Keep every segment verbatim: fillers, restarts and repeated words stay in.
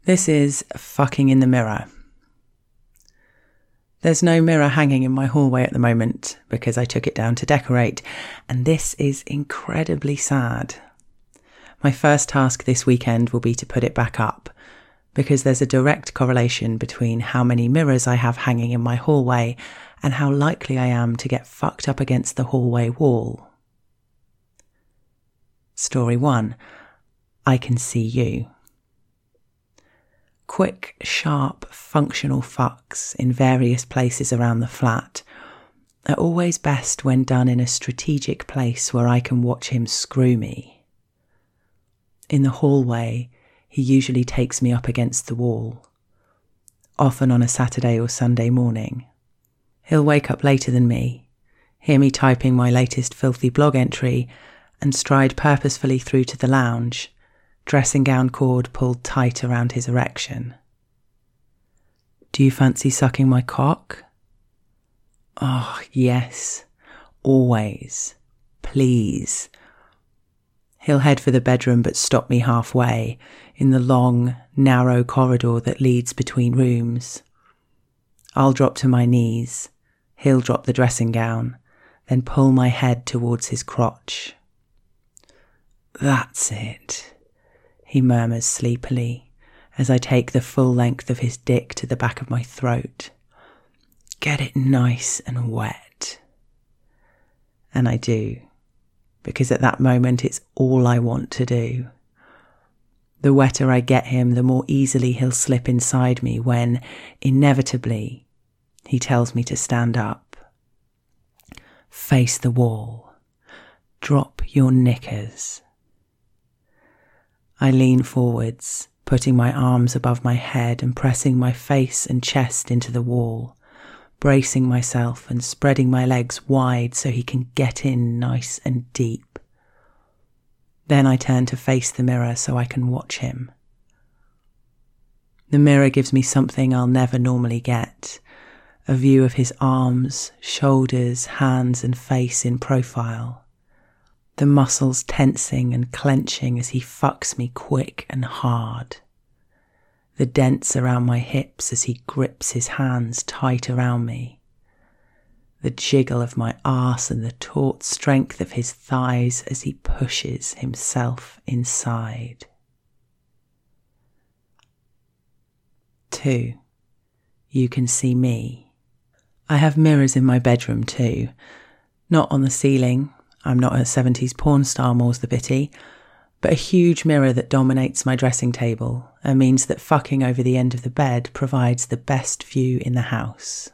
This is fucking in the mirror. There's no mirror hanging in my hallway at the moment because I took it down to decorate, and this is incredibly sad. My first task this weekend will be to put it back up, because there's a direct correlation between how many mirrors I have hanging in my hallway and how likely I am to get fucked up against the hallway wall. Story one. I can see you. Quick, sharp, functional fucks in various places around the flat are always best when done in a strategic place where I can watch him screw me. In the hallway, he usually takes me up against the wall, often on a Saturday or Sunday morning. He'll wake up later than me, hear me typing my latest filthy blog entry, and stride purposefully through to the lounge, dressing gown cord pulled tight around his erection. Do you fancy sucking my cock? Oh, yes. Always. Please. He'll head for the bedroom but stop me halfway, in the long, narrow corridor that leads between rooms. I'll drop to my knees. He'll drop the dressing gown, then pull my head towards his crotch. That's it, he murmurs sleepily as I take the full length of his dick to the back of my throat. Get it nice and wet. And I do, because at that moment it's all I want to do. The wetter I get him, the more easily he'll slip inside me when, inevitably, he tells me to stand up. Face the wall. Drop your knickers. I lean forwards, putting my arms above my head and pressing my face and chest into the wall, bracing myself and spreading my legs wide so he can get in nice and deep. Then I turn to face the mirror so I can watch him. The mirror gives me something I'll never normally get, a view of his arms, shoulders, hands and face in profile. The muscles tensing and clenching as he fucks me quick and hard. The dents around my hips as he grips his hands tight around me. The jiggle of my arse and the taut strength of his thighs as he pushes himself inside. Two. You can see me. I have mirrors in my bedroom too. Not on the ceiling. I'm not a seventies porn star, more's the pity, but a huge mirror that dominates my dressing table and means that fucking over the end of the bed provides the best view in the house.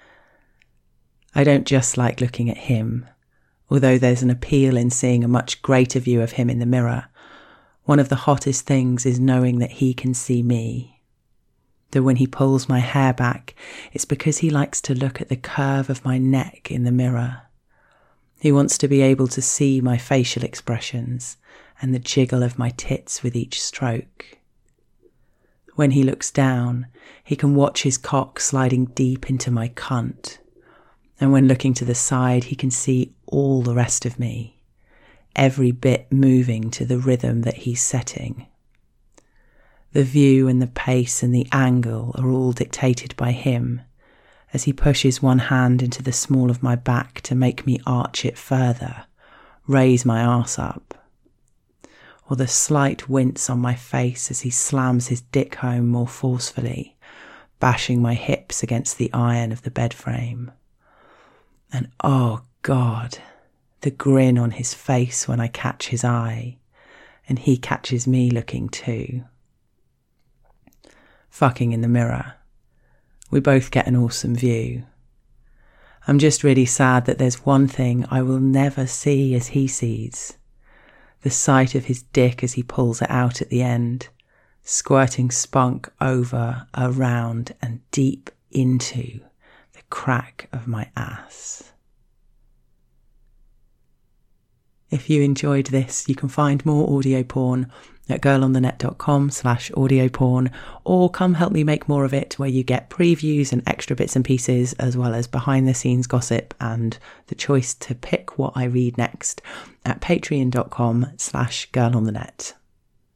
I don't just like looking at him, although there's an appeal in seeing a much greater view of him in the mirror. One of the hottest things is knowing that he can see me. That when he pulls my hair back, it's because he likes to look at the curve of my neck in the mirror. He wants to be able to see my facial expressions and the jiggle of my tits with each stroke. When he looks down, he can watch his cock sliding deep into my cunt. And when looking to the side, he can see all the rest of me, every bit moving to the rhythm that he's setting. The view and the pace and the angle are all dictated by him, as he pushes one hand into the small of my back to make me arch it further, raise my arse up. Or the slight wince on my face as he slams his dick home more forcefully, bashing my hips against the iron of the bed frame. And oh God, the grin on his face when I catch his eye, and he catches me looking too. Fucking in the mirror. We both get an awesome view. I'm just really sad that there's one thing I will never see as he sees. The sight of his dick as he pulls it out at the end, squirting spunk over, around and deep into the crack of my ass. If you enjoyed this, you can find more audio porn at girlonthenet.com slash audio porn, or come help me make more of it, where you get previews and extra bits and pieces, as well as behind the scenes gossip and the choice to pick what I read next at patreon.com slash girlonthenet.